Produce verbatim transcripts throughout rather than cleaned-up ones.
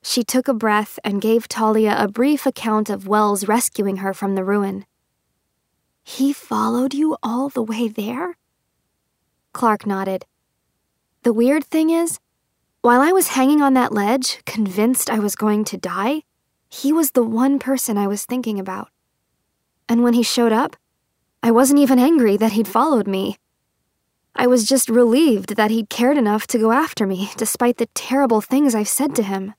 She took a breath and gave Talia a brief account of Wells rescuing her from the ruin. "He followed you all the way there?" Clark nodded. "The weird thing is, while I was hanging on that ledge, convinced I was going to die, he was the one person I was thinking about. And when he showed up, I wasn't even angry that he'd followed me. I was just relieved that he'd cared enough to go after me, despite the terrible things I've said to him.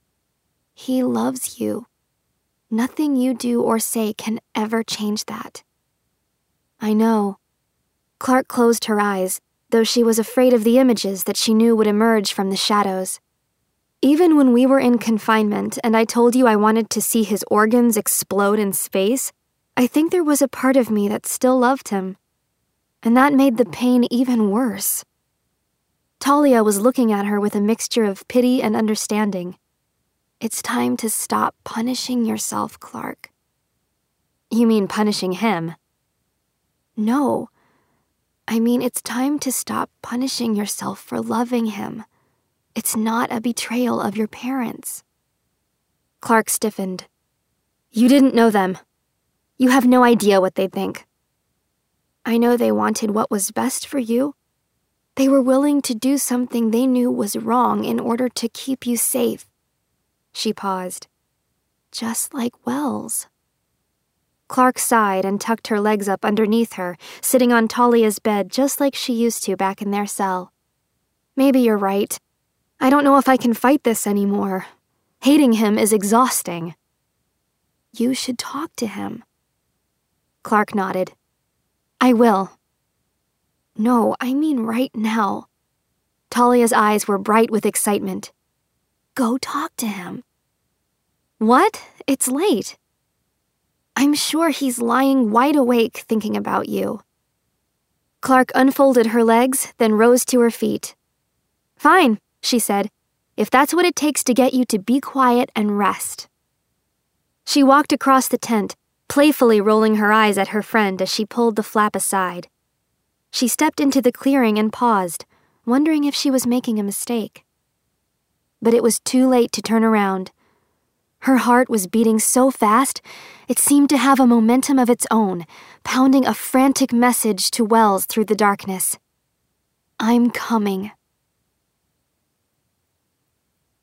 He loves you. Nothing you do or say can ever change that." "I know." Clark closed her eyes, though she was afraid of the images that she knew would emerge from the shadows. "Even when we were in confinement and I told you I wanted to see his organs explode in space, I think there was a part of me that still loved him. And that made the pain even worse." Talia was looking at her with a mixture of pity and understanding. "It's time to stop punishing yourself, Clark." "You mean punishing him?" "No. I mean, it's time to stop punishing yourself for loving him. It's not a betrayal of your parents." Clark stiffened. "You didn't know them. You have no idea what they'd think." "I know they wanted what was best for you. They were willing to do something they knew was wrong in order to keep you safe." She paused. "Just like Wells." Clark sighed and tucked her legs up underneath her, sitting on Talia's bed just like she used to back in their cell. "Maybe you're right. I don't know if I can fight this anymore. Hating him is exhausting." "You should talk to him." Clark nodded. "I will." "No, I mean right now." Talia's eyes were bright with excitement. "Go talk to him." "What? It's late." "I'm sure he's lying wide awake thinking about you." Clark unfolded her legs, then rose to her feet. "Fine," she said, "if that's what it takes to get you to be quiet and rest." She walked across the tent, playfully rolling her eyes at her friend as she pulled the flap aside. She stepped into the clearing and paused, wondering if she was making a mistake. But it was too late to turn around. Her heart was beating so fast, it seemed to have a momentum of its own, pounding a frantic message to Wells through the darkness. "I'm coming."